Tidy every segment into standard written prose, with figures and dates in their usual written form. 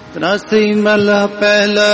ਤਰਾਸੀ ਮਹਲਾ ਪਹਿਲਾ।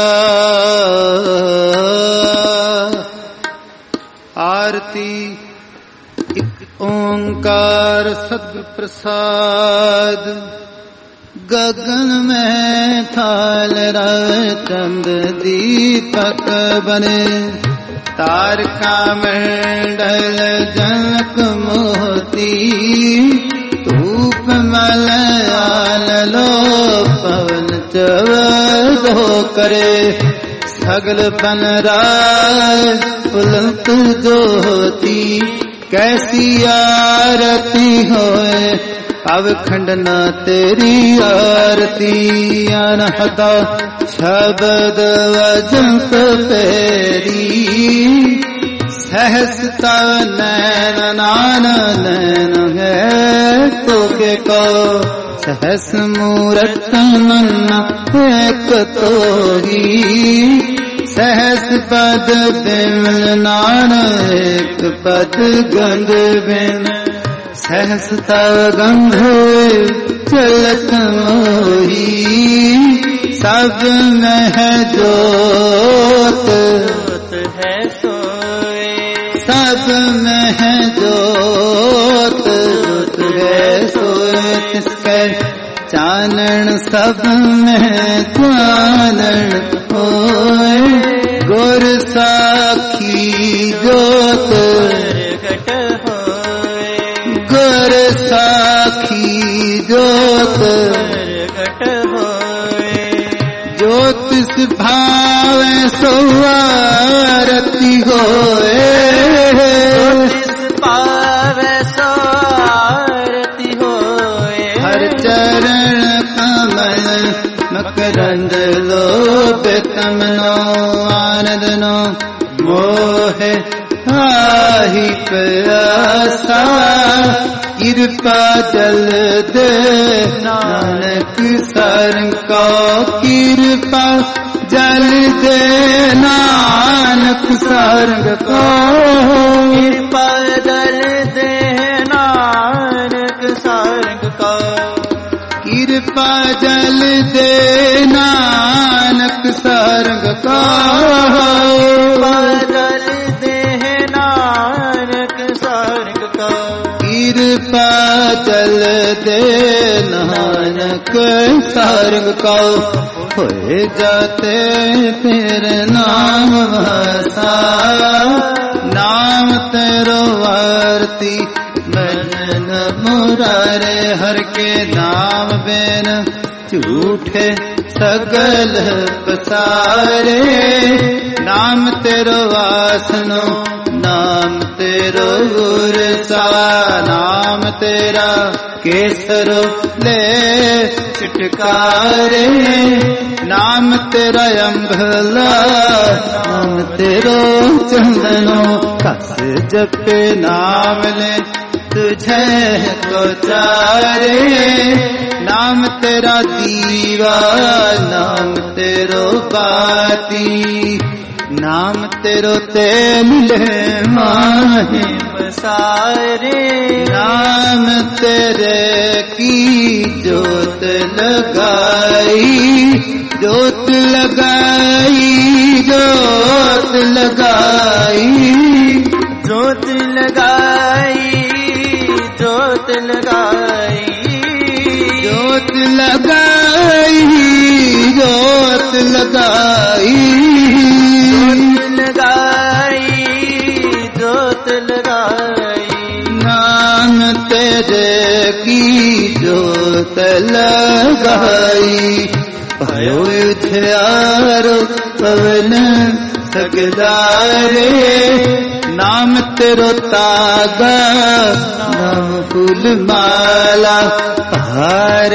ਆਰਤੀ ਇਕ ਓੰਕਾਰ ਸਤਿ ਪ੍ਰਸਾਦ। ਗगन में थाल चंद दीपक बने। तारका मंडल जनक मोती। धूप मल आलो पवन चवदो करे। सगल बन राज पुलक ज्योति। कैसी आरती होए अब खंडना तेरी आरती। अनहता शब्द वजंत पेरी। सहसता नैन नान नैन है तो के को। सहस मूरत नन्ना एक तो ही। सहस पद बिमल नान एक पद गंध बिन। सहसता गंध चलत मोही। सब में है जोत है सोए। सब में है जोत है सोए। तिसके चानन सब में चानन होए। गुर साखी जोत गुर साखी जोत ज्योतिष भाव सो आरती होए। पाव सो आरती होए। हर चरण कमल मकरंद लोभितम नो। आनंद नो मोह आहि प्यासा। कृपा जल दे नानक सरंग को। कृपा जल दे नानक सरंग को। कृपा जल दे नानक सरंग को। कृपा जल दे नानक सरंग को। जल दे नानक सरंग को। कृपा जल दे नानक सरंग को। होए जाते तेरे नाम भाषा। नाम तेरो आरती मन मुरारे। हर के नाम बेन झूठे सगल पसारे। नाम तेरो वासनो नाम तेरो गुरसा। नाम तेरा केसरो ले चिटकारे। नाम तेरा अम्भला नाम तेरो चंदनो। कस जपे नाम ले तुझे को चारे। नाम तेरा दीवा नाम तेरो बाती। नाम तेरो तेल माहे बसारे। नाम तेरे की जोत लगाई। जोत लगाई जोत लगाई। जोत लगाई जोत लगाई। जोत लगाई जोत लगाई। जोत लगाई जोत लगाई। नाम तेरे की जोत लगाई। भयो उजियारो पवन सगदारे। नाम तेरो तागा नाम फूल माला। हार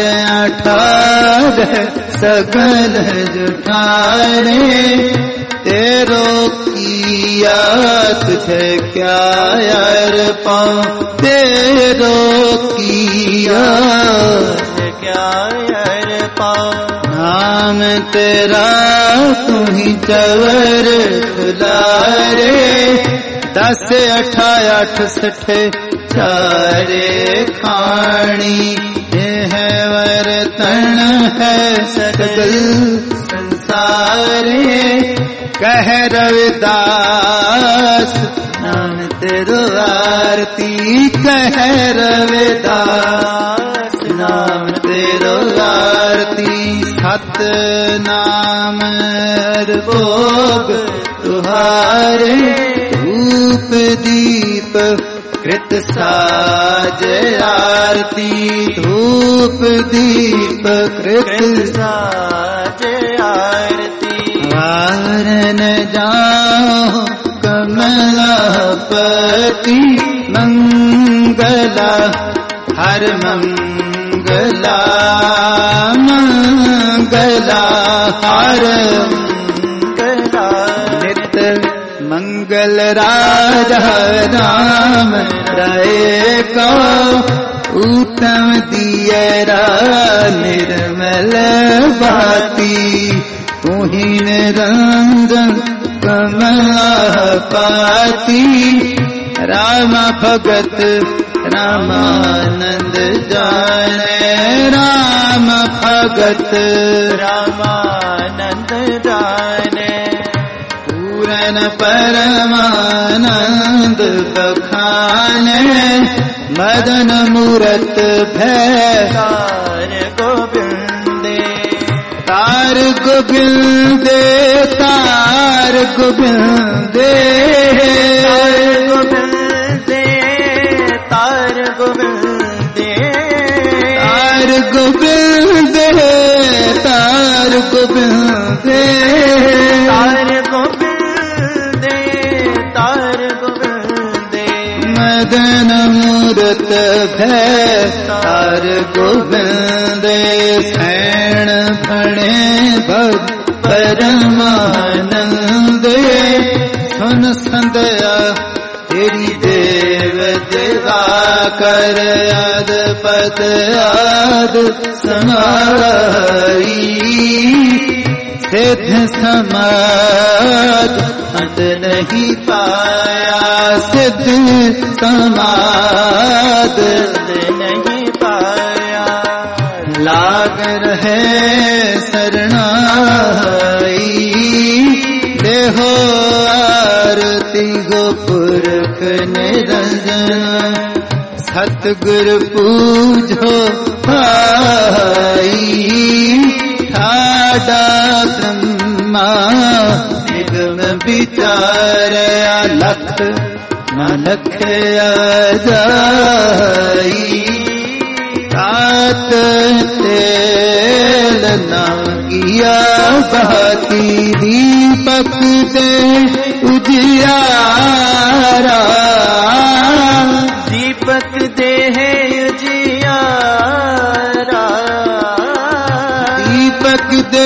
अठार सगल जुठारे। तेरो किया तुझे क्या यार पाऊं। तेरो किया क्या यार पाऊं। नाम तेरा तू ही चवर दुलारे। 10 8 68 चारे खाणी। है वर बर्तन है सकल संसारे। कह रविदास नाम तेरो आरती, कह रविदास नाम तेरो आरती। सत नाम भोग तुहारे, धूप दीप कृत साज आरती, धूप दीप कृत साज आरती। वारन जाओ कमलापति, मंगला हर मंगला, मंगला हर मंगला। नित मंगल राजा राम राय को, उत्तम दियरा निर्मल बाती। तुहि निरंजन कमलापति, राम भगत रामानंद जाने, राम भगत रामानंद जाने। पूरन परमानंद बखाने, मदन मूरत भय तार गोविंदे, तार गोविंदे, तार गोविंदे, तार गोविंदे, तार गोविंदे, तार गोविंदे, तार गोविंदे, तार गोविंदे। मदन मूरत भय तार गोविंदे। सैण भणे भग परमानंदे, सुन संदया तेरी देव देवा कर। आद पद आद समाई, सिद्ध समाज अंत नहीं पाया, सिद्ध समाज नहीं पाया। लाग रहे शरणाई, देहो आरती गोपुरख निरंजन। सतगुरु पूजो भाई, ठाडा ब्रह्मा निगम विचार। लख न लखया जाई, रात तेल नागिया बहाती। दीपक दे उजियारा, दीपक दे उजियारा, दीपक दे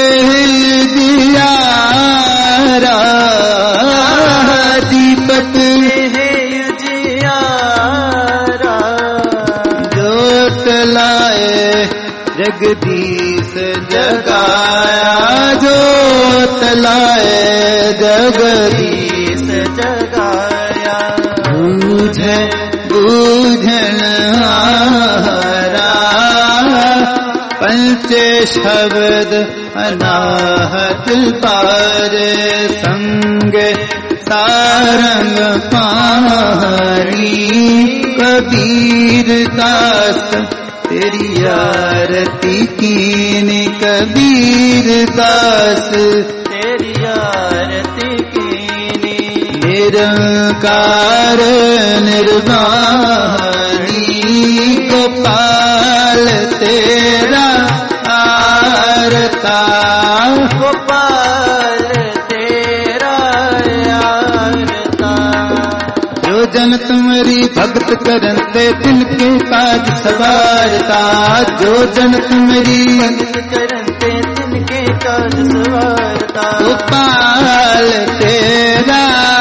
उजियारा, दीपक दे उजियारा। जोत लाए जगदीश जगाया, जोत लाए जगदीश जगाया। बूझे बूझन हारा, पंचे शब्द अनाहत पारे। संग सारंग पानी, कबीर दास तेरी आरती कीनी। कबीर दास तेरी आरती कीनी। निरंकार निर्वाणी, गोपाल तेरा आरता। गोपाल तेरा आरता। जो जन तुम्हारी भक्त करते तिनके काज सवारता। जो जन तुम्हारी भक्त करते तिनके काज सवारता। गोपाल तेरा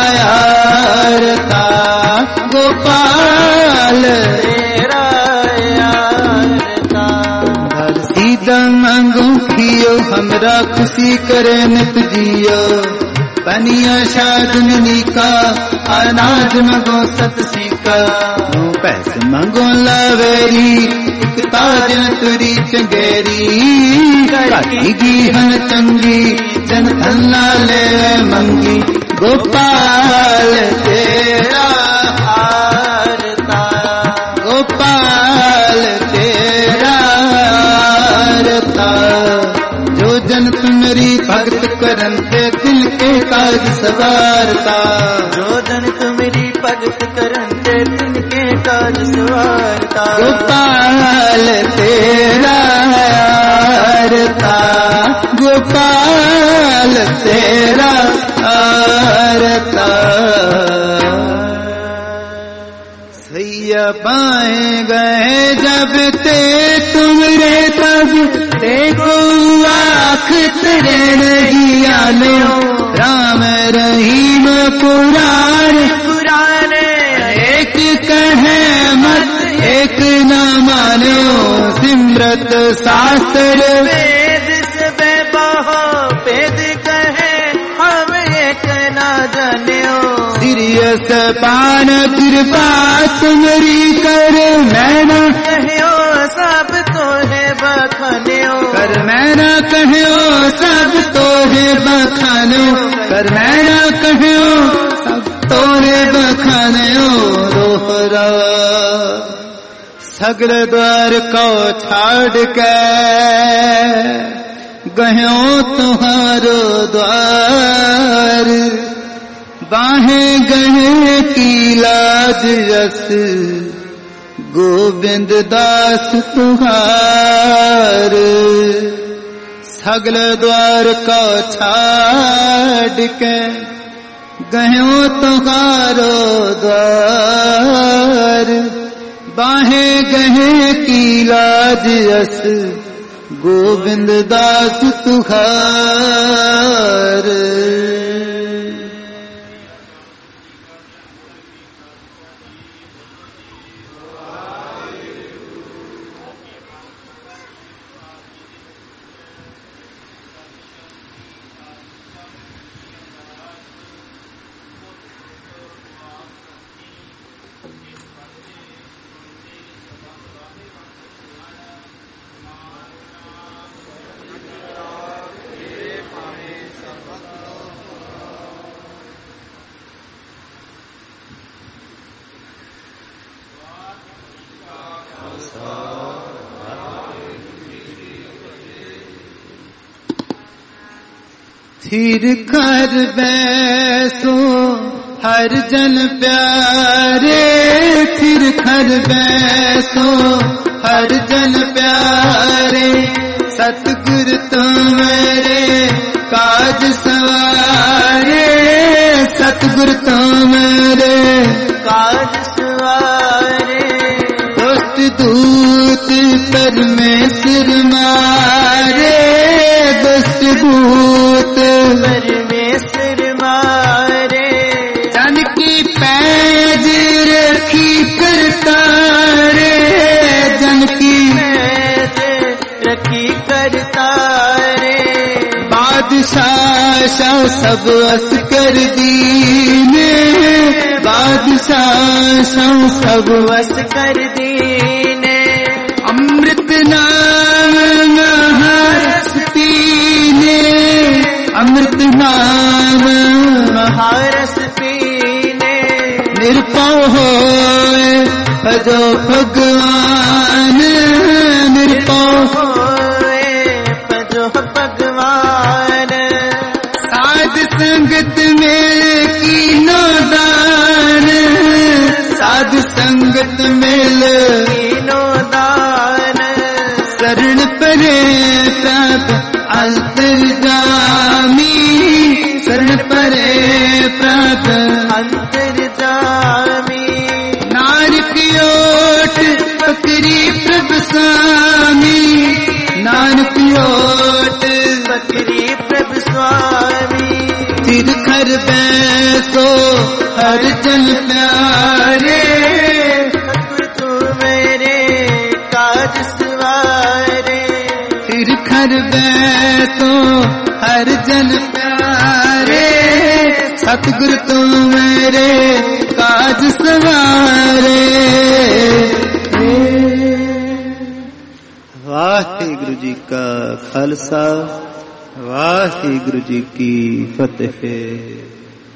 आरता, गोपाल तेरा आरता। सीधा मांगू खियो, हमरा खुशी करे नित जियो। पनिया शादनी का अनाज मंगो सत सीका। पैसे मंगो लावेरी इकता जन तुरी चंगेरी गी हन चंगी जन धन लाले मंगी गोपाल तेरा आरता गोपाल तेरा आरता जो जन तुम्हारी भगत करन ते दिल के काज सवारता जो जन तुम्हारी भगत करन ते दिल के काज सवारता गोपाल तेरा आरता गोपाल तेरा आरता सैया पाए गए जब ते तुमरे तब देखो आँख तेरे नहीं आने राम रहीम पुराण पुराने एक कहे मत एक न मानो सिमरत शास्त्र वेद से बेबहो वेद कहे हम एक ना जानियो सिरियस पान कृपा तुम्हारी कर मैना कहो सब तो है बखानियो कर मैना कहो सब तो है बखानो कर मैना कहो सब तो है बखानो दोहरा सगल द्वार को छाड़ के गयो तुम्हारो द्वार बाहें गहे की लाज रस गोविंद दास तुहार सगल द्वार को छाड़ के गयो तुम्हारो द्वार बाहें गहे की लाज रस गोविंद दास तुहार थिर कर बैसो हर जन प्यारे थिर कर बैसो हर जन प्यारे सतगुर तुम्हारे काज सवारे सतगुर तुम्हारे काज सवारे दुष्ट दूत परमेश्वर मारे दुष्ट दूत परमेश्वर मारे जानकी पैज रखी करतारे जानकी पैज रखी करतारे बादशाह शाह सब अस कर दीने बादशाह शाह सब वस कर दीने अमृत नाम महारस पीने अमृत नाम महारस पीने निरपौ होए भजो भगवान निरपौ होए भजो भगवान साध संगत में कीनो दान साध संगत मेल कीनो दान शरण परे प्राप्त अंतर्जामी शरण परे प्राप्त अंतर्जामी नार की ओट पकड़ी प्रभु स्वामी नानक की ओट बकरी प्रभु स्वामी सिर खर बैसो हर जन प्यारे सतगुर तू मेरे काज सवारे सिर खर बैसो हर जन प्यारे सतगुर तू मेरे काज सवारे वाहिगुरु जी का खालसा, वाहिगुरु जी की फतेह।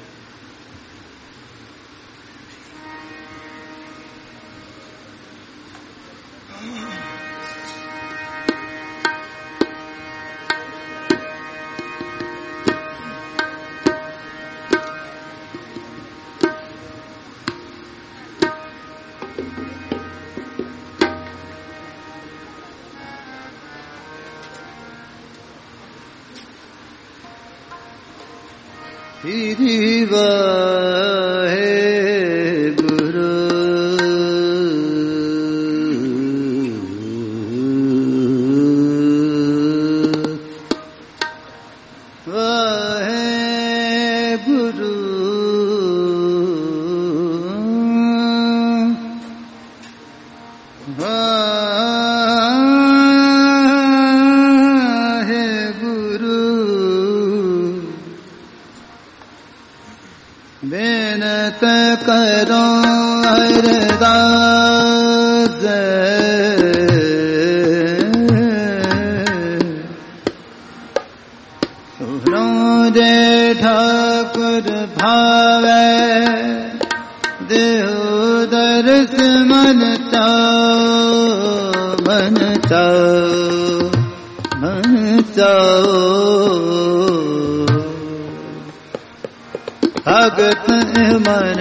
श्री वाहेगुरु वाहेगुरु बेनत करो अरदास सुनो जे ठाकुर भावे देहो दर्श मन चाओ मन चाओ मन चाओ भगत मन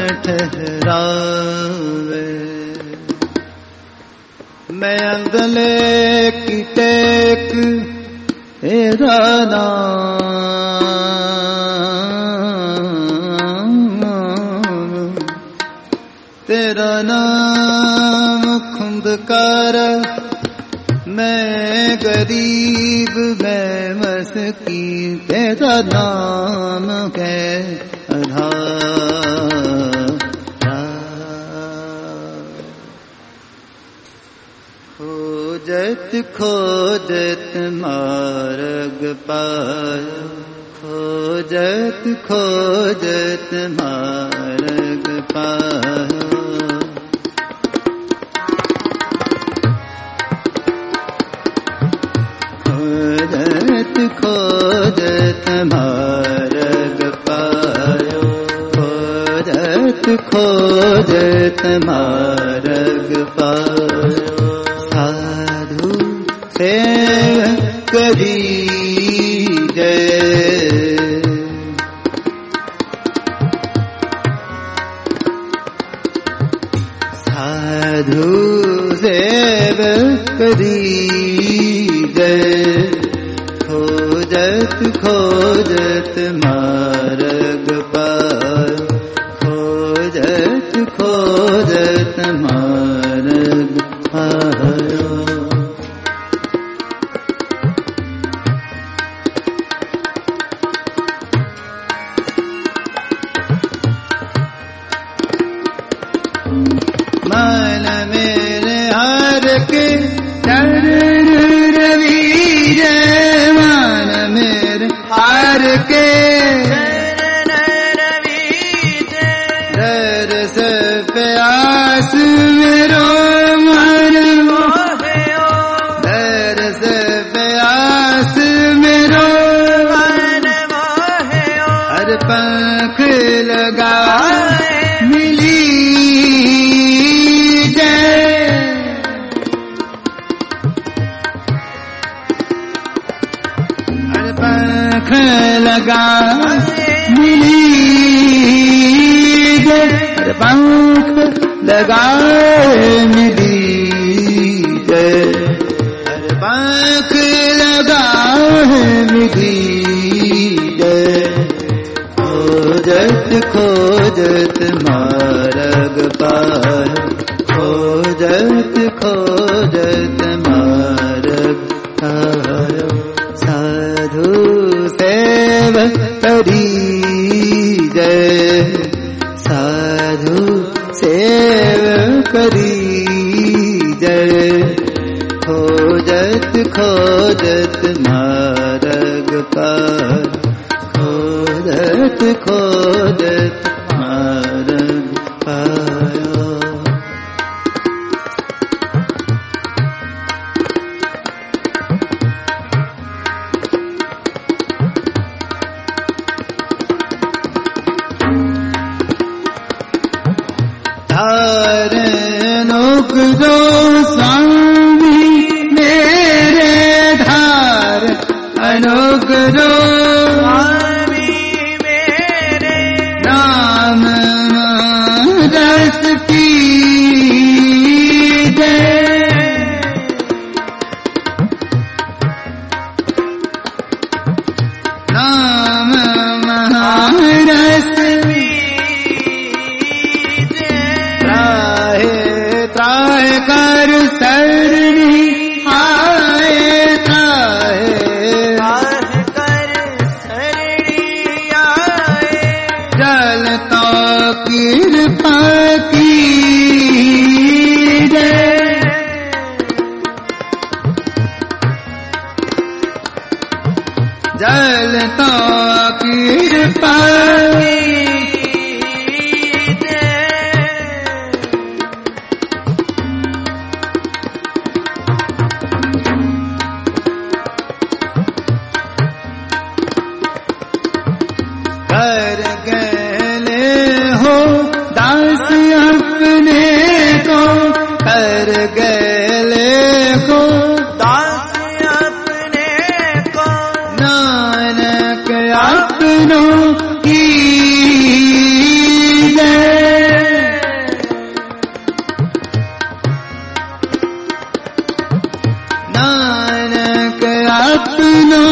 ठहरावे मैं अंगले की टेक तेरा नाम खुंदकार मैं गरीब मैं मस्कीन तेरा नाम है खोजत खोजत मार्ग पायो खोजत खोजत मार्ग पायो खोजत खोजत मार्ग पायो खोजत खोजत मार्ग पायो साधु सेवा करी जय साधु सेवा करी जय खोजत खोजत मार्ग पायो खोजत खोजत मार्ग पायो मन मेरे हर के चरण रवि जय मन मेरे हर के दरस प्यास मेरो मन दरस प्यास मेरो हर पंख लगा मिली पंख लगा मिली जय पंख लगा मिली जय पंख लगा मिली जय खोजत खोजत मार्ग पायो खोजत खोजत मार्ग पायो साधु सेवा करी जय साधु सेवा करी जय खोजत खोजत मार्ग पायो खोजत खोजत मार्ग पायो जलता कृपा कर गए हो दास अपने को, कर गए हो दास अपने को, नानक अपनों की जय। नानक अपनों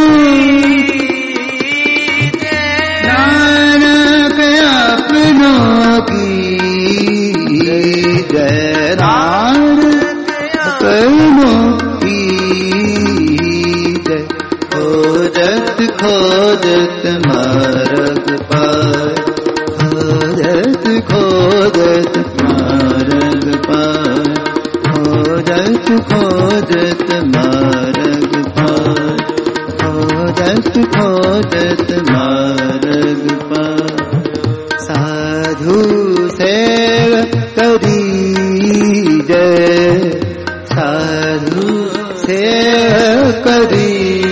खोजत मार्ग पार, खोजत खोजत मार्ग पार, खोजत खोजत मार्ग पार, खोजत खोजत मार्ग पार। साधु सेवक करी जय, साधु सेवक करी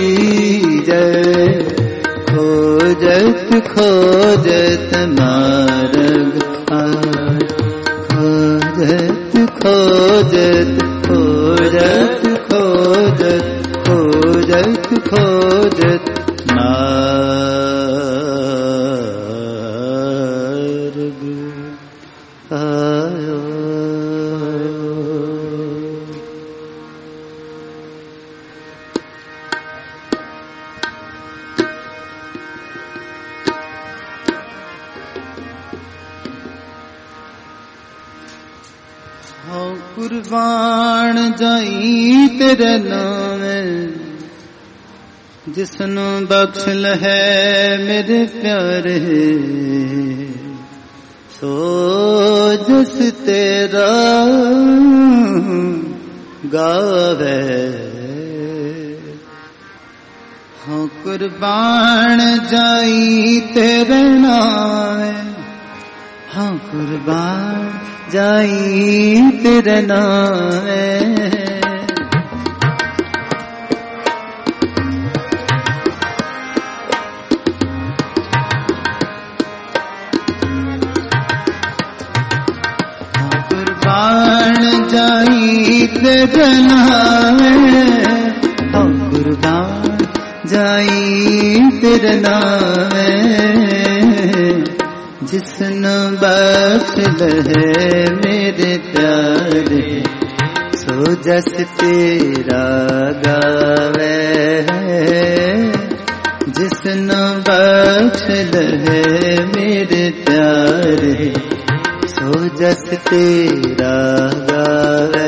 खोजत खोजत मार्ग पार, खोजत खोजत खोजत खोजत खोजत खोजत मार्ग आयो। कुर्बान जाई तेरे नाम, जिसनु बख्शल है मेरे प्यारे, सो जस तेरा गावे। हाँ कुर्बान जाई तेरे नाम, हाँ कुर्बान जाई तेरे नाम। हाँ कुर्बान जाई तेरे नाम, हाँ कुर्बान जाई तेरे नाम। जिसनु बख्शल है मेरे प्यारे, सो जस तेरा गावे। जिसनु बख्शल है मेरे प्यारे, सो जस तेरा गावे।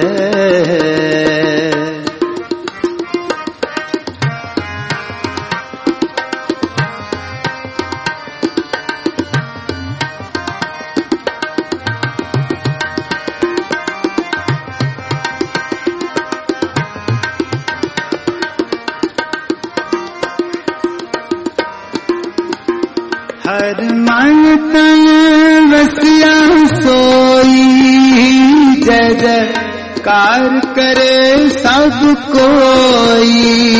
हर मन तन वसिया सोई, जय जयकार करे सब कोई।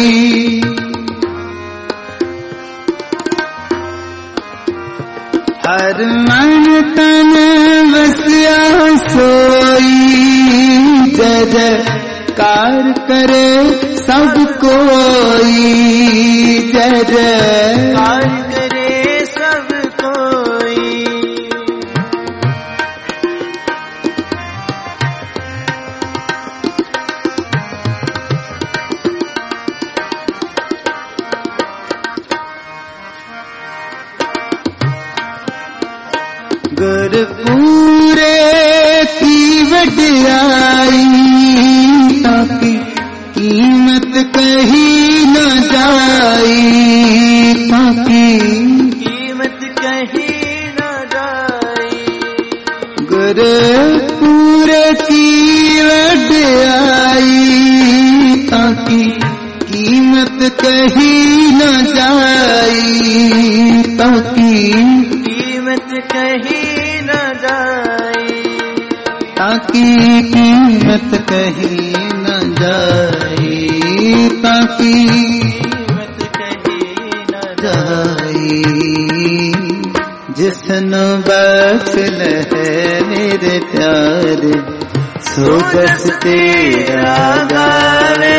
हर मन तन वसिया सोई, जय जयकार करे सब कोई। जय जयकार गुर पूरे की वडियाई, ताकि कीमत कही न जाई, ताकि कीमत कही न जाई। गुर पूरे की वडियाई, ताकि कीमत कही न जाई, ताकि कीमत कही न जाई, ताकि कीमत कही न जाई, ताकि कीमत कही न जाई। जिसनु बख्श है मेरे प्यारे, सो जस तेरा गावे।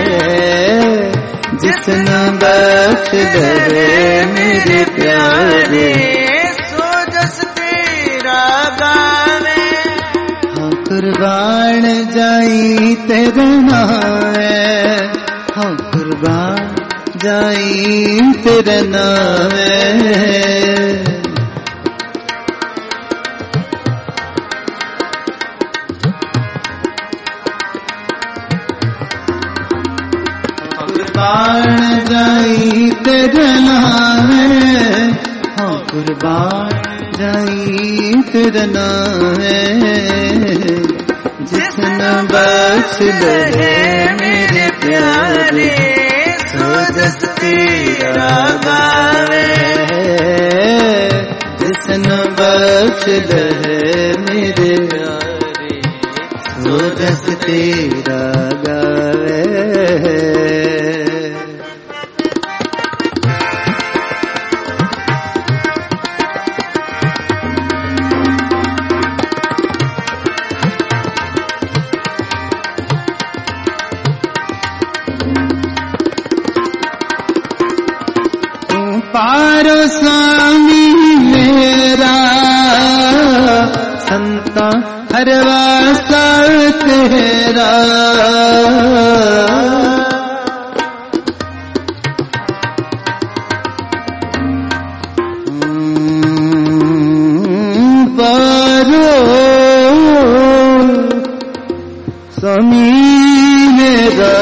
जिसनु बख्श है मेरे प्यारे, सो जस तेरा गावे। हाँ कुर्बान जाई तेरे नाम, हाँ कुर्बान जाई तेरे नाम। कुर्बान जाई तेरे नाम, हाँ कुर्बान जाई तेरे नाम। जिसने बख्श है मेरे प्यारे, सो जस तेरा गावे। जिसने बख्श है मेरे प्यारे, सो जस तेरा गावे। पारो स्वामी मेरा, संता हरवासा तेरा। पारो स्वामी मेरा,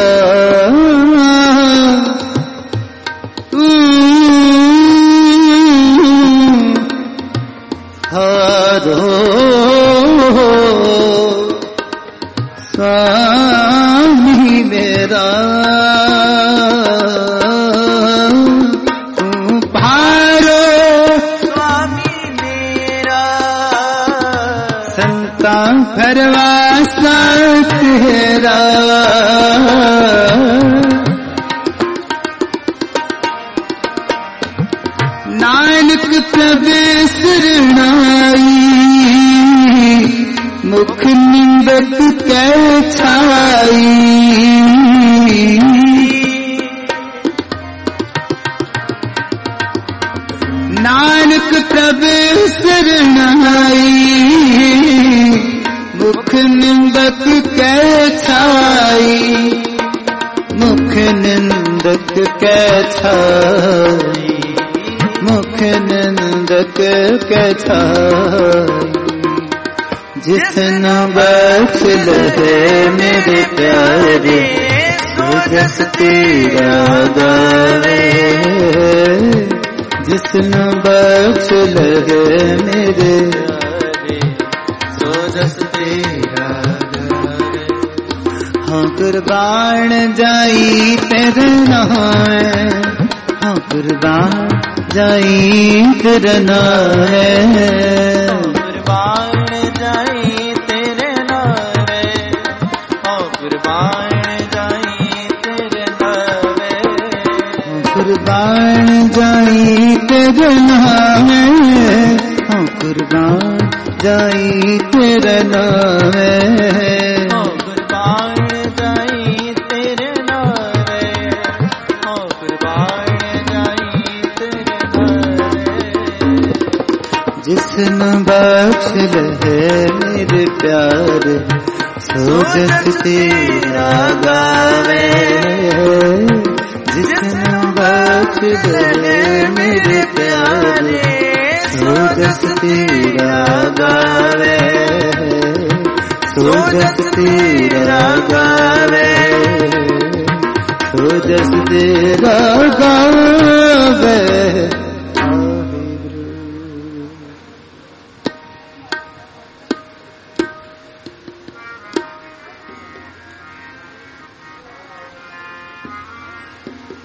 स्वामी मेरा, तू पारो स्वामी मेरा, संता भरवासा तेरा। नानक प्रवेश शरणाई, मुख निंदक कै छाई। नानक प्रवेश शरणाई, मुख निंदक कै छाई। मुख निंदक कै छाई, मुख निंदक कै छाई। जिसनु बख्श है मेरे प्यारे, सो जस तेरा गावे। जिसनु बख्श है मेरे प्यारे, सो जस तेरा गावे। हाँ कुर्बान जाई तेरे नाम, हाँ कुर्बान जाई तेरे नाम। कुर्बान जाई तेरे नावे, हाँ कुर्बान जाई तेरे नावे। कुर्बान जाई तेरे नाम, हाँ कुर्बान जाई तेरे नाम। हाँ कुर्बान जाई तेरे नावे, हाँ कुर्बान जाई तेरे नावे। जिसनु बख्श है मेरे प्यारे, सो जस तेरा गावे। जिसनु बख्श है मेरे प्यारे, सो जस तेरा गावे। सो जस तेरा गावे, सो जस तेरा गावे।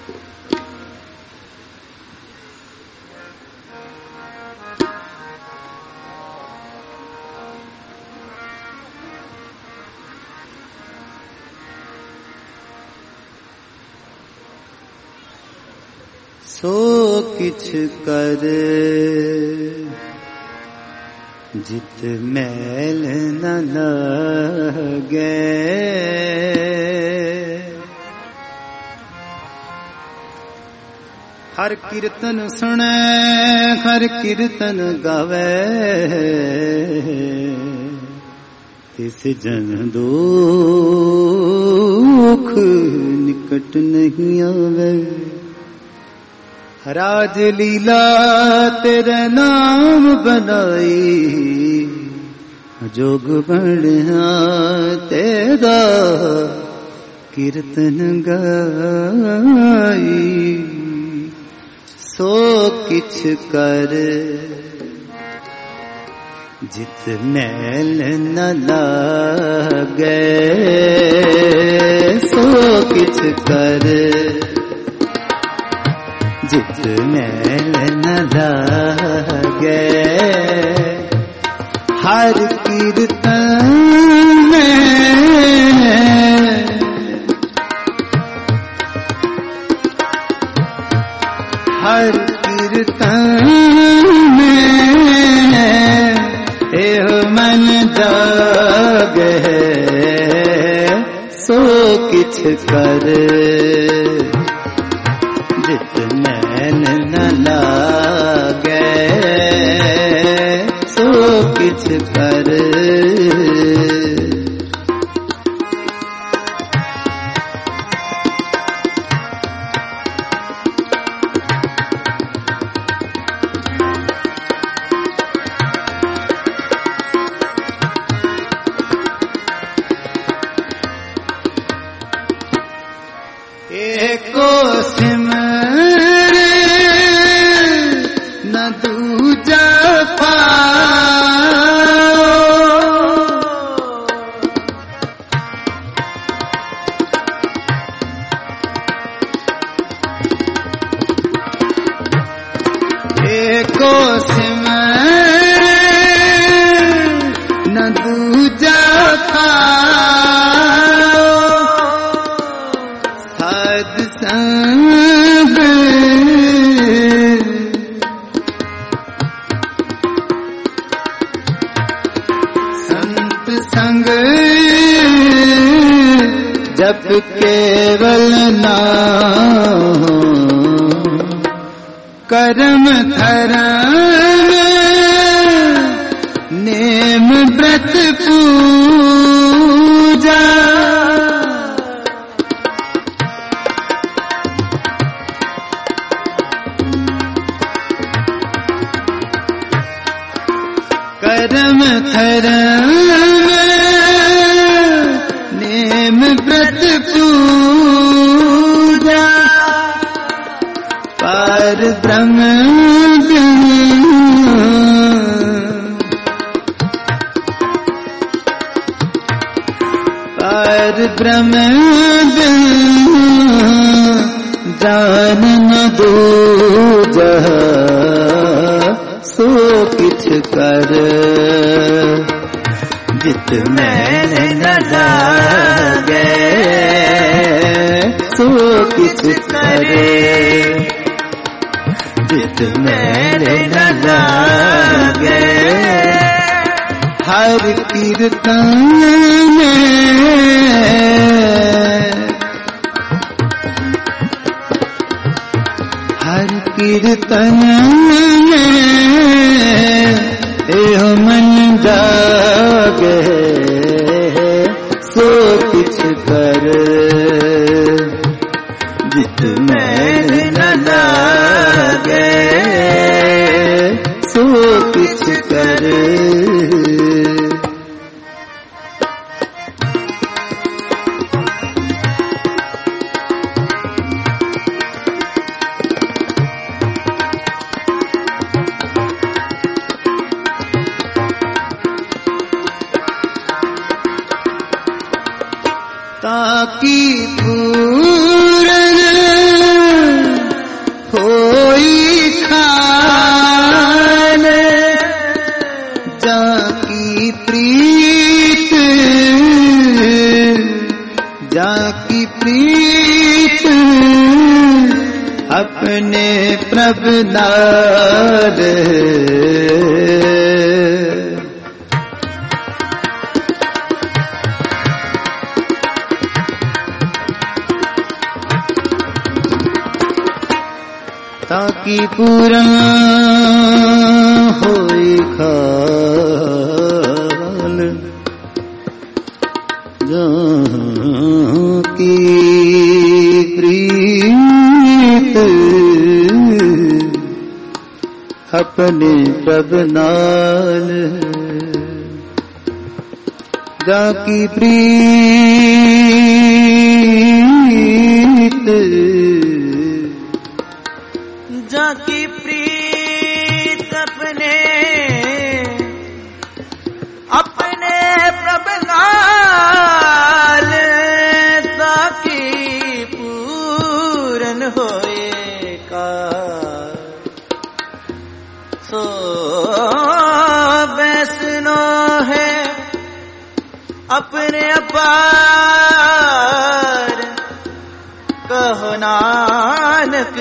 सो किछ कर जित मैल न लगे, हर कीर्तन सुने हर कीर्तन गावे, तिस जन दुख निकट नहीं आवे। राज लीला तेरे नाम बनाई, जोग बढ़िया तेरा कीर्तन गाई। सो किछ कर जित मैल न लागे, सो किछ कर जित मैल न लागे, हर कीर्तन में हर कीर्तन में एह मन जागे। सो किछ कर जित मैल न लागे, सो किछ कर एको सिमर न दूजा पाओ, एको सिमर न दूजा पाओ, साध संग संत संग जप केवल नाम, कर्म धर्म नेम व्रत पूजा, कर्म धर्म नेम व्रत पूजा, पार ब्रह्म पार ब्रह्म जान न दूजा। सो किछ कर जित मैल न लागे, सो किछ कर जित मैल न लागे, हर कीर्तन में हर कीर्तन में एह मन जागे। सो किछ कर जित मैल न लागे, सो किछ कर ताकि पूरन प्रीत अपने प्रभु नाल ताकि पूरा होई खाल की प्रीत अपने प्रभु नाल जाकी प्रीत जाकी प्रीत अपने अपने प्रभु नाल ताकि पूरन होए का सो बैसनो है अपने अपार कहो नानक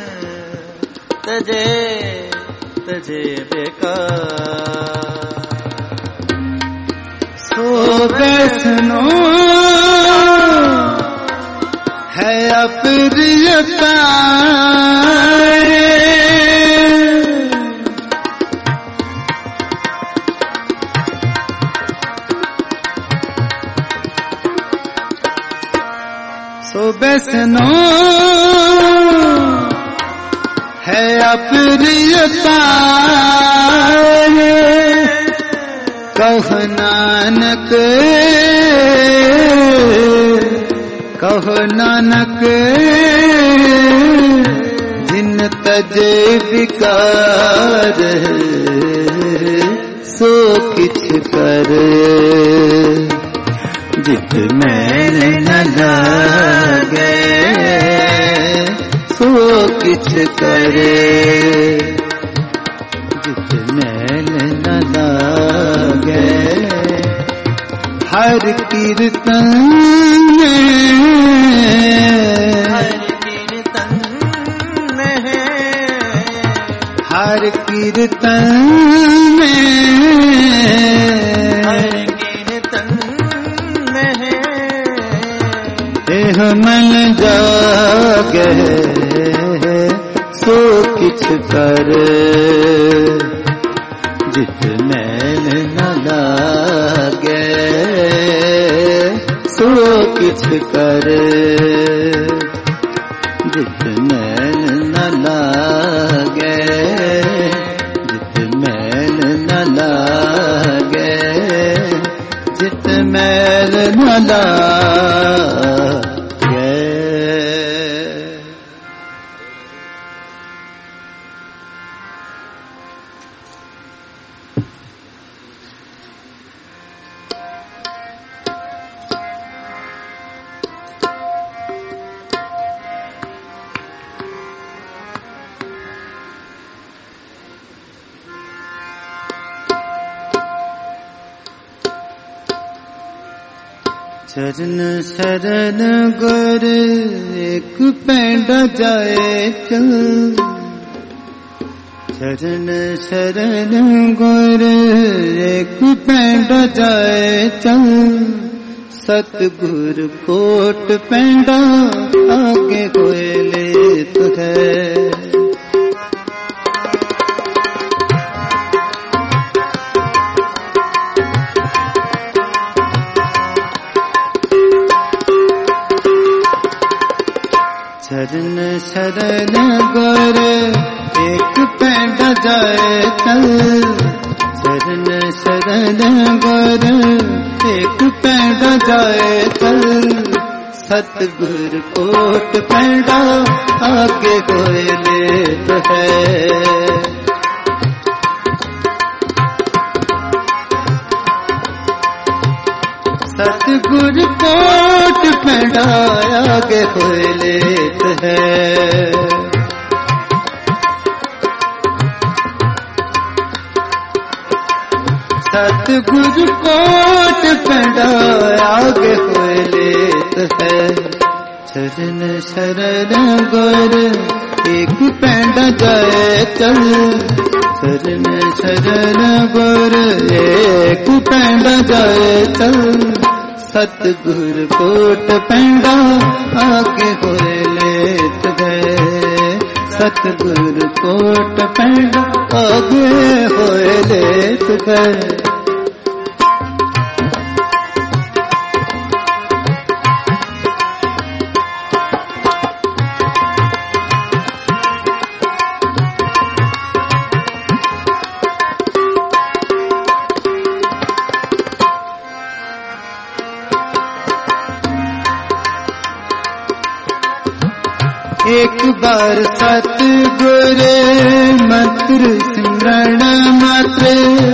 तजे तजे बेकार सो बैसनो है अप्रियता सो बैसनो है अप्रियता कहो नानक जिन तजे विकार सो किछ कर जित मैल न लागे सो किछ करे जित मैल न लागे हर कीर्तन हर कीर्तन देह मन जागे सो किछ कर जित मैल न लागे सो किछ कर जित मैल न लागे जित मैल न लागे जित मैल न लागे। चरण शरण गुर एक पैंडा जाए चल चरण शरण गुर एक पैंडा जाए चल सतगुर कोट पैंडा आगे कोई लेत है चरण शरण गुर एक पैंडा जाए चल चरण शरण गुर एक पैंडा जाए चल सतगुर कोट पैंडा आगे कोई लेत है सतगुर कोट पैंडा आगे कोई लेत है सतगुर कोट पैंडा आगे कोई लेत है चरण शरण गुर एक पैंडा जाए चल, चरण शरण गुर एक पैंडा जाए चल, सतगुर कोट पैंडा आगे होए लेत गए, सतगुर कोट पैंडा आगे होए लेत गए। एक बार सतगुर मंत्र सिमरन मात्र,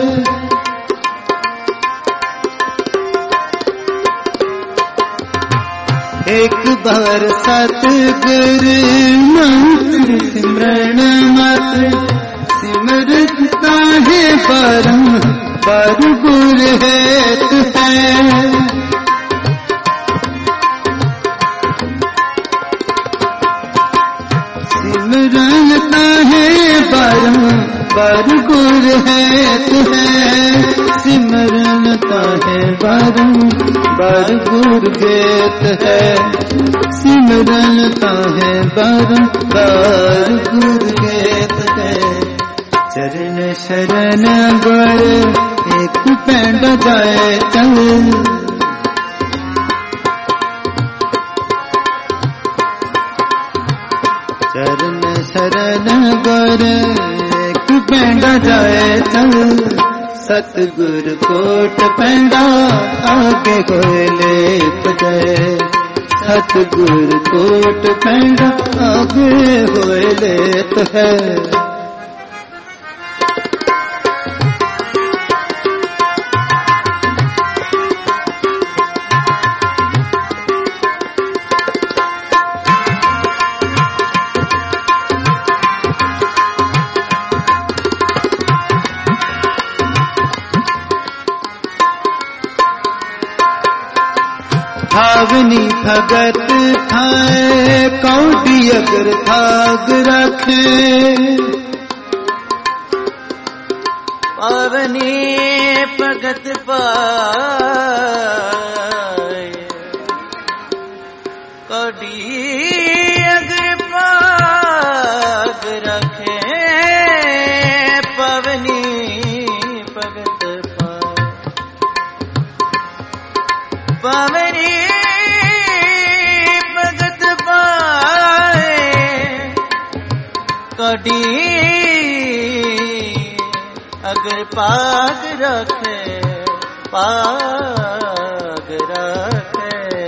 एक बार सतगुर मंत्र सिमरन मात्र, सिमरता है बारंबार गुर हेत है, सिमरनता है बारंबार गुर हेत है, सिमरनता है बारंबार गुर हेत है, सिमरनता है बारंबार गुर हेत है। चरण शरण गुर एक पैंडा जाए चल, चरण शरण गुर एक पैंडा जाए चल, सतगुर कोट पैंडा आगे होए लेत गए, सतगुर कोट पैंडा आगे होए लेत है। भावनी भगत थाए कौड़ी अगर थाग रखे, पावनी भगत पाए कौड़ी अगर पाग रखे, पावनी भगत पाए, पावनी कौड़ी अगर पाग रखे, पाग रखे,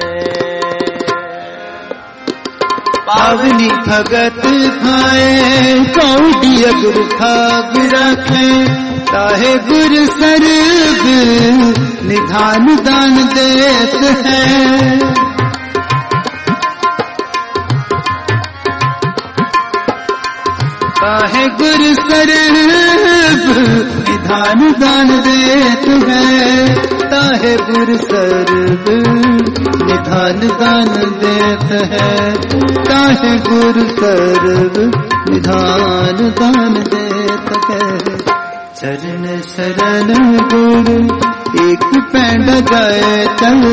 पावनी भगत खाए कौड़ी अगर खाग रखे, ताहे गुर सर्व निधान दान देत है, ताहे गुर सर्व निधान दान देत है, ताहे गुर सर्व निधान दान देत है, ताहे गुर सर्व निधान दान देत है। चरण शरण गुर एक पैंडा जाए चल,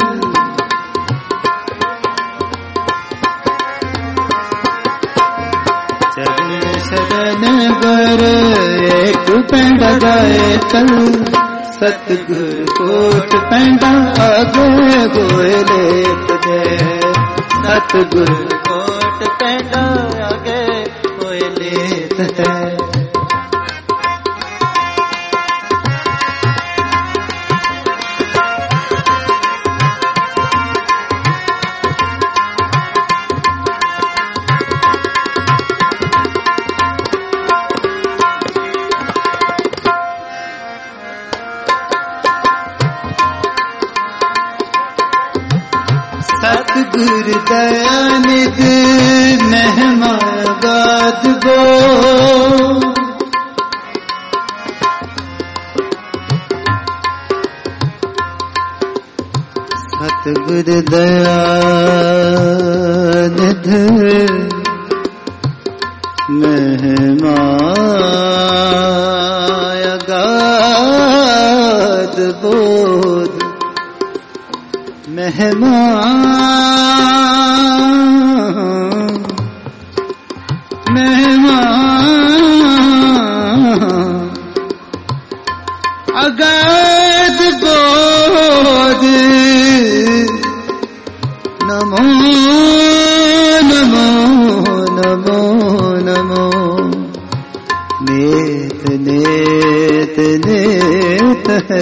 शरण गुर एक पैंडा जाए चल, सतगुर कोट पैंडा आगे होए लेत गए, सतगुर कोट पैंडा आगे होए लेत है। सतगुर दयानिध महिमा गाद गो, सतगुर दया महिमा अगाध बोध महिमा अगाध बोध नमो नमो नमो नमो नेत नेत नेत है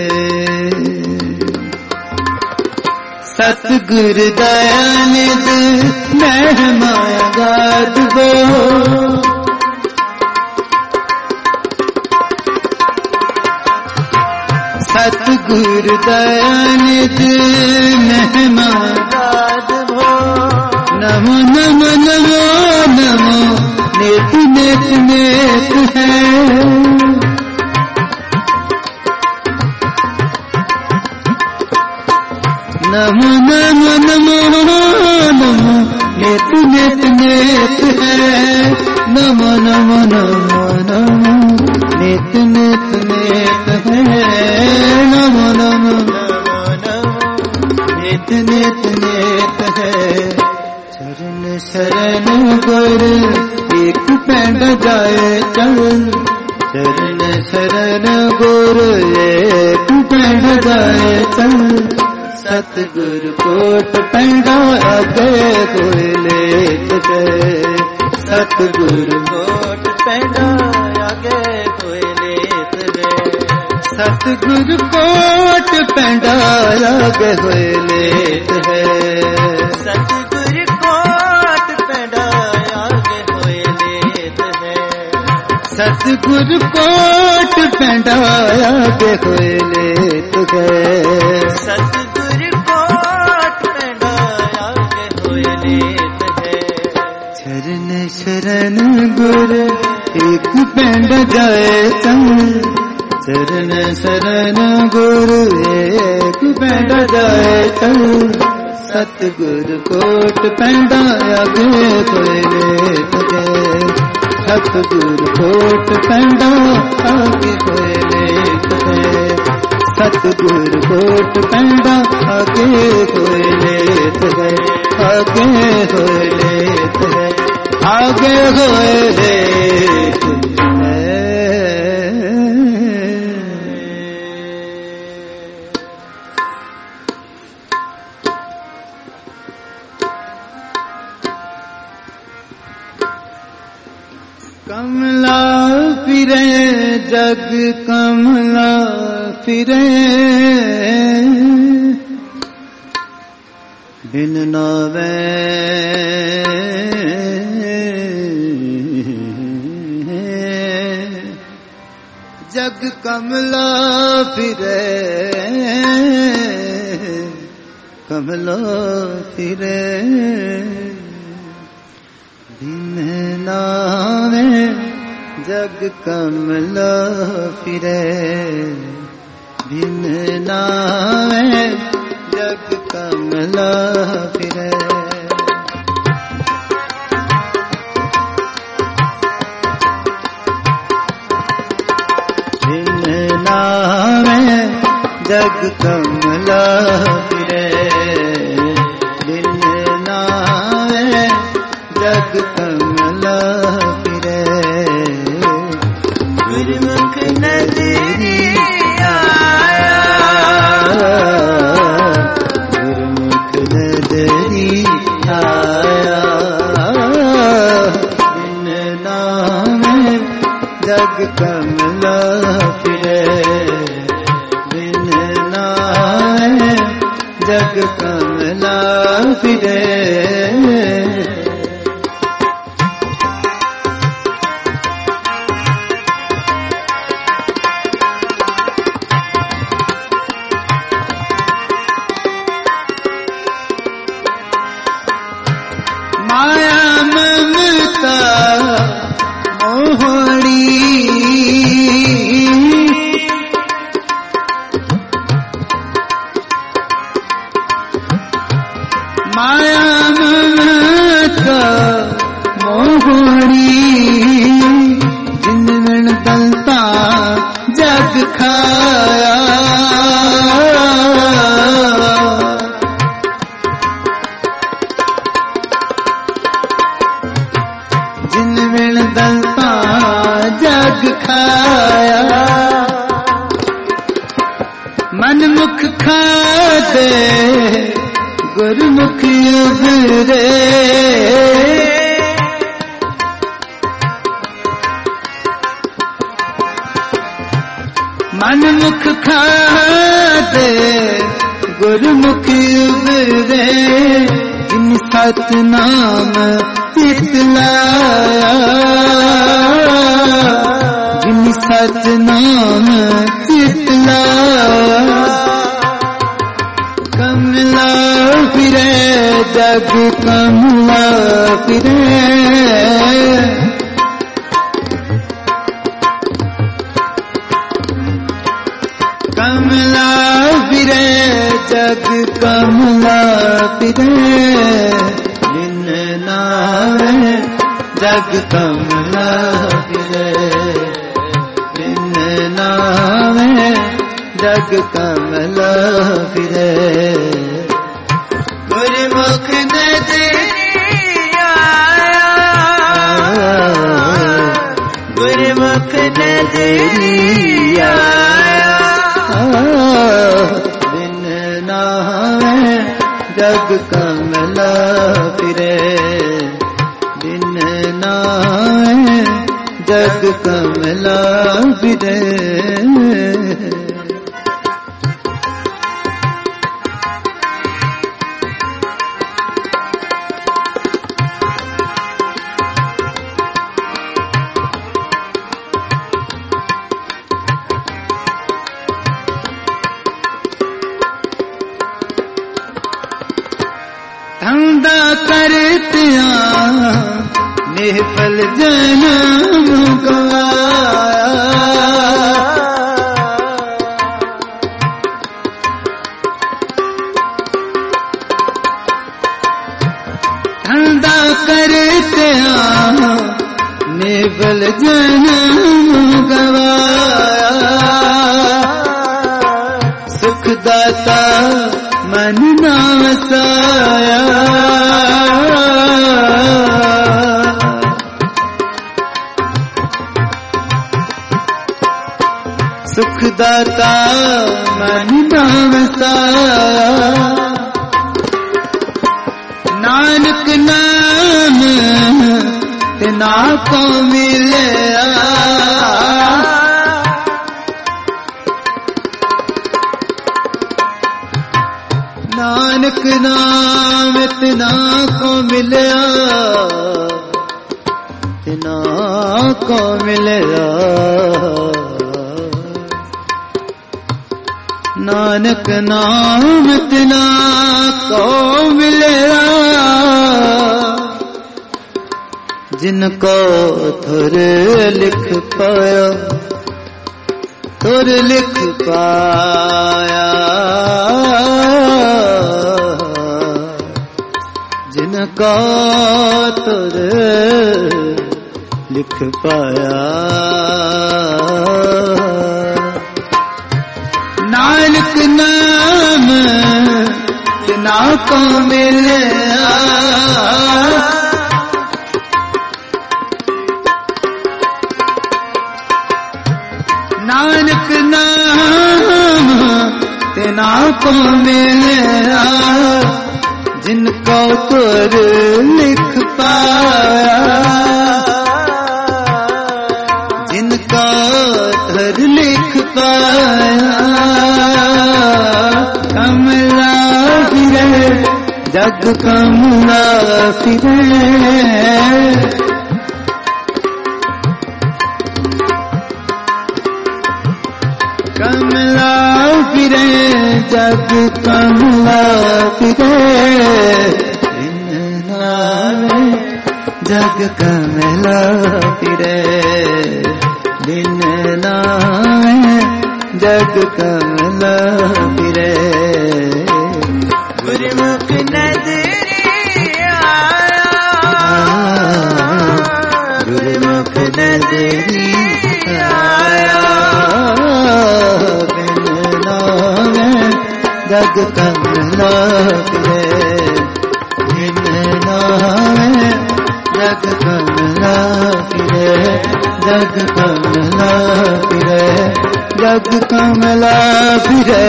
सतगुरु दयानिध महिमा अगाध बोध सतगुरु दयानिध महिमा अगाध बोध नमो नमो नमो नमो नेत नेत नेत है नमो नमो नमो नमो नेत नेत नेत है नमो नमो नमो नमो नेत नेत नेत है नमो नमो नमो नेत नेत नेत है चरण शरण गुर एक पैंड जाए चल चरण शरण गुर एक पैंड जाए चल सतगुरु कोट पैंडा आगे कोई लेत गए सतगुरु कोट पैंडा आगे कोई लेत गए सतगुरु कोट पैंडा आगे कोई लेत है सतगुरु कोट पैंडा आगे कोई लेत है सतगुरु कोट पैंडा आगे कोई लेत है चरण शरण गुर एक पैंड जाए चल चरण शरण गुरु एक पैंड जाए चल सतगुरु कोट पैंडा आगे कोई लेत गए सतगुरु कोट पैंडा आगे कोई लेत गए सतगुरु कोट पैंडा आगे कोई लेत गए आगे कोई लेत है आगे कोई लेत है कमला फिरे जग कमला फिरे बिन नावे जग कमला फिरे कमला फिरे बिन नावे जग कमला फिरे बिन नावे जग कमला फिरे बिन नावे जग कमला फिरे बिन नावे जग कमला फिरे गुरमुख नजरी आया गुरमुख नजरी आया बिन नामे जग कमला फिरे बिन नामे जग कमला फिरे माया ममता मोहड़ी माया ममता मोहड़ी जग खाया मन मुख खाते गुरमुख उबरे मन मुख खाते गुरमुख उबरे इन सतनाम चितलाया इन सतनाम चितलाया कमला फिरे जग कमला फिरे कमला फिरे जग कमला फिरे बिन नावे जग कमला फिरे बिन नावे जग कमला फिरे गुरमुख नजरिया गुरमुख नजरिया बिन नावे जग कमला फिरे बिन नावे जग कमला फिरे धंधा करतिया निफल जन्म गवाया धंधा करतिया निफल जन्म गवाया सुखदाता मन ना वसाया सुखदाता मन ना वसाया नानक नाम तिना को मिलया नानक नाम तिना को मिलया तिना को मिलया नानक नाम तिना को मिलया जिनको थुर लिख पाया तुर लिख पाया जिनका तुर लिख पाया नानक नाम तिना को मिलया नानक नाम तिना को मिलया जिनको तुर लिख पाया जिनका तुर लिख पाया कमला फिरे जग कमला फिरे कमला फिरे जग कमला फिरे बिन नावे जग कमला फिरे बिन नावे जग कमला फिरे गुरमुख नजरिया गुरमुख नजरिया जग कमला फिरे बिन नावे जग कमला फिरे जग कमला फिरे, जग कमला फिरे।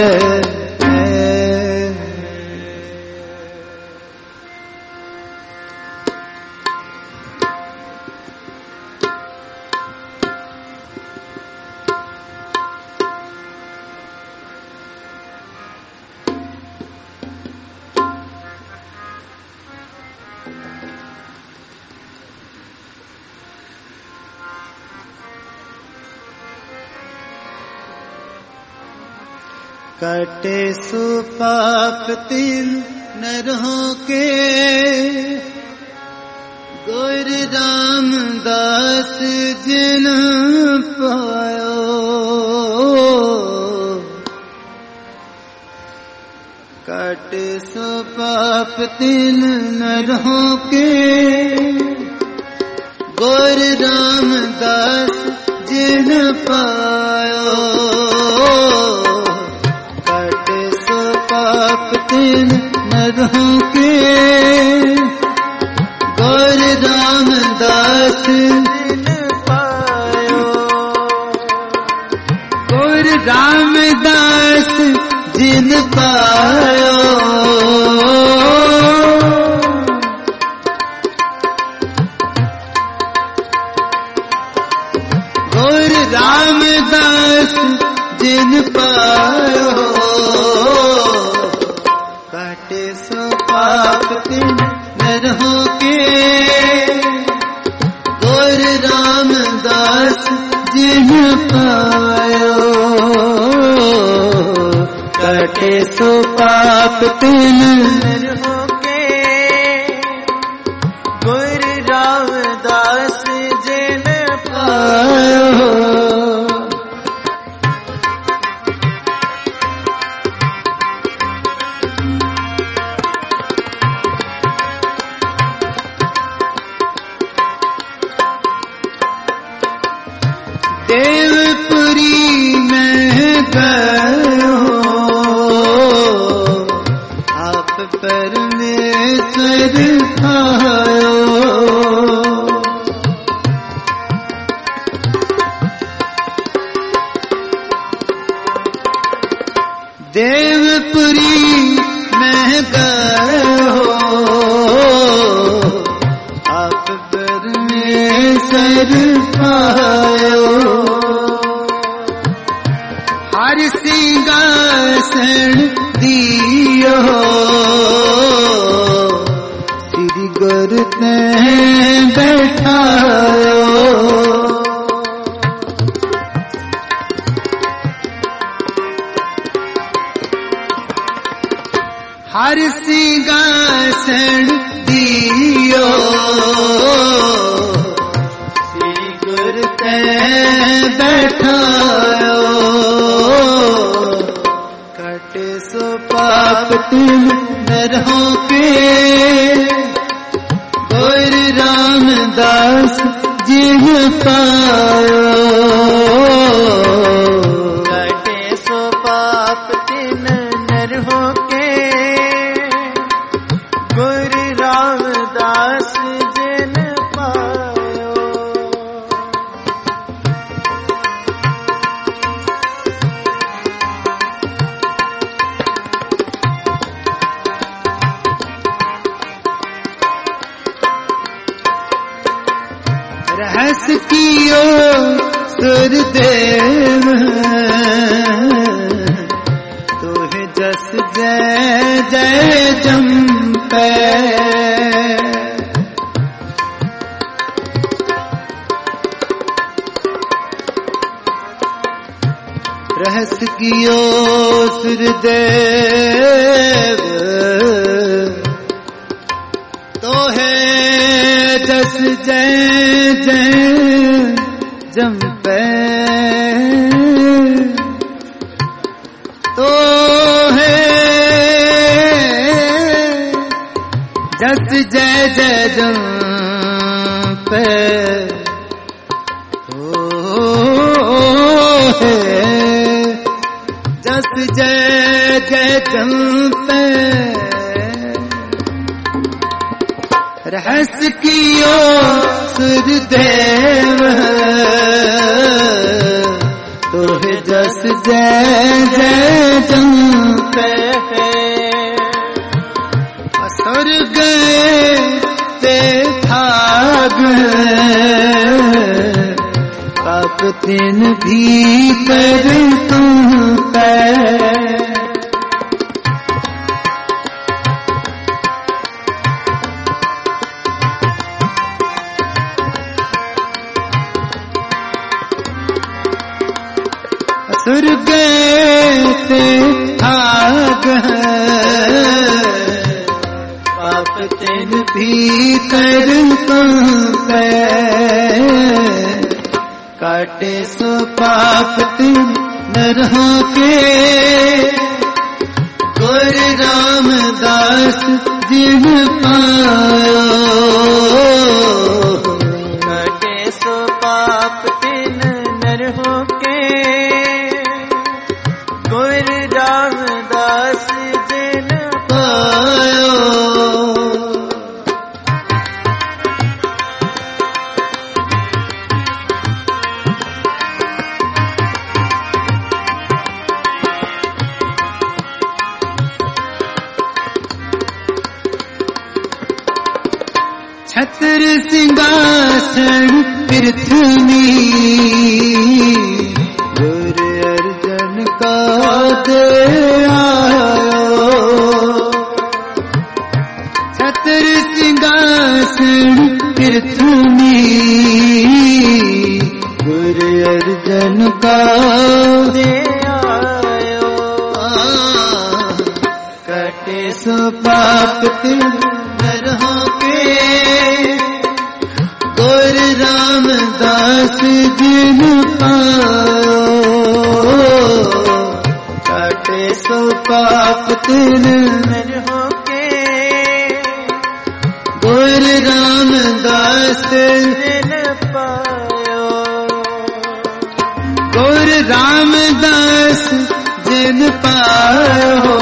कटे सो पाप तिल नरों के, गुर रामदास जिन पायो। कटे सो पाप तिल नरों के, गुर रामदास जिन पायो। पाप तिन नरों के, गुर रामदास जिन पायो। गुर रामदास जिन पायो। गुर रामदास जिन पायो। काटे सो पाप तिन नरों के, गुर रामदास जिन पायो। काटे सो पाप तिन नरों के, गुर रामदास जिन पायो। देवपुरी में गयो, आप परमेश्वर आयो। देवपुरी में गयो, आप परमेश्वर आयो। हर सिंहासन दियो, श्री गुरु ने बैठायो। हर सिंहासन दियो, श्री गुरु ने बैठायो। कटे सो पाप तिन नरों के, गुर रामदास जिन पायो। कटे सो पाप तिन नरों के, गुर रामदास जिन पायो। रहस कियो सुरदेव, तोहे जस जय जय जम्पै। रहस कियो सुरदेव, तोहे जस जय जय जम्पै। तोहे जस जय जय जम्पै। जस जय जय जम्पै। रहस कियो सुरदेव तोहे जस जय जय जंपे असुर गए ते भाग पाप तिन भीतर तुम पे असुर गए ते भाग पाप तिन भीतर तुम पे काटे सो पाप तिन नरहों के गुर रामदास जिन पायो काटे सो पाप तिन नरहों के गुर रामदास जिन पायो छत्र सिंहासन पृथ्वी गुर अर्जन का दे आयो छत्र सिंहासन पृथ्वी गुर अर्जन का दे आयो कटे सो पाप तिन नरहों के गुर रामदास जिन पायो काटे सो पाप तिन नरहों के गुर रामदास जिन पायो गुर रामदास जिन पायो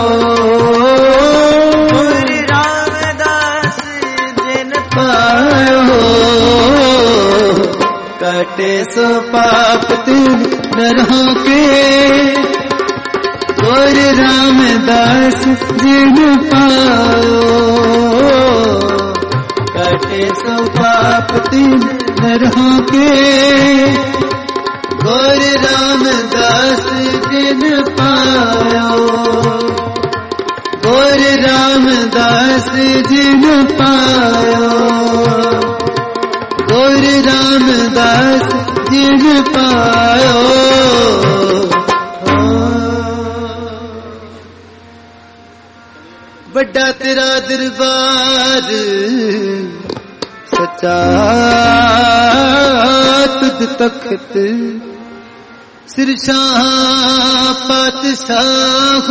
गुर रामदास जिन पायो काटे सो पाप तिन नरहों के गुर रामदास जिन पायो काटे सो पाप तिन नरहों के गुर रामदास जिन पायो गुर रामदास जिन पायो गुर रामदास जिन पायो बड़ा तेरा दरबार सच्चा तुझ तख्त सिर शाह पातशाह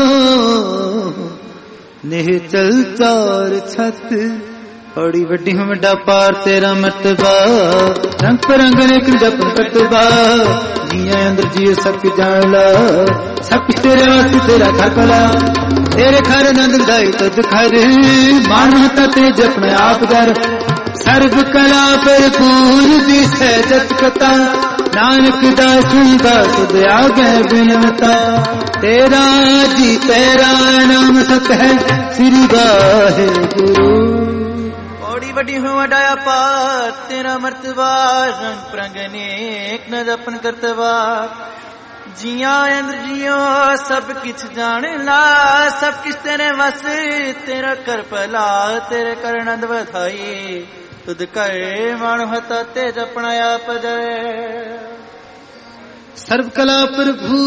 निहचल चार छत बड़ी वड्डी हम वड्डा पार तेरा मर्तबा रंग परंग अनेक जप करतबा जिया अंदर जियो सब कुछ जान ला सब कुछ तेरे वास्ते तेरा घर भला तेरे घर नंद दाई तुझ घर मानवता तेज अपने आप कर सर्व कला पर पूर्ण दिशे जत कता नानक दास सुध आगे बिनता तेरा जी तेरा नाम सत है श्री वाहेगुरु बड़ी बड़ी हूँ अडाया पार तेरा मर्तबा रंग प्रंग अनेक न जपन करतबा जिया इंद्र जियो सब किछ जान ला सब किछ तेरे वस तेरा कर भला तेरे कर नंद बधाई तुद कर मानो हता तेज अपना आप जय सर्व कला प्रभु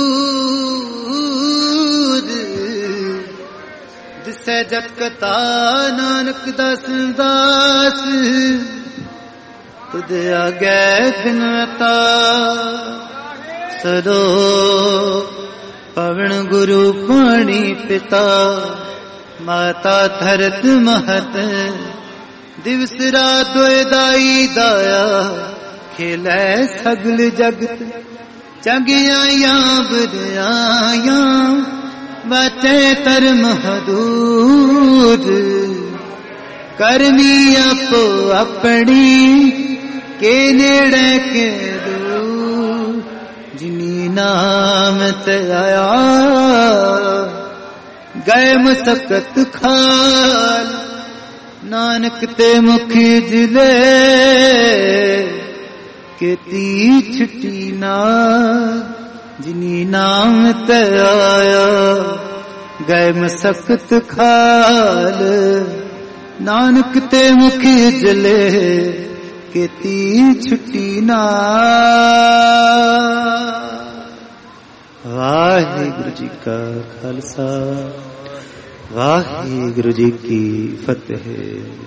दिसे जत कथा नानक दास दास तुद आगे बिनता सरो पवन गुरु पाणी पिता माता धरत महत दिवस रात दोए दाई दाया खेलै सगल जगत जगिया बुझाया बचे तर महदूद करनी आपो अपनी के नेड़े के दूर जिनी नाम ते आया गए मसकत खाल नानक ते मुखी जिले केती छुटी ना जिनी नाम ते आया गए मसकत खाल नानक ते मुखी जले केती छुटी ना। वाहिगुरु जी का खालसा वाहिगुरु जी की फतेह।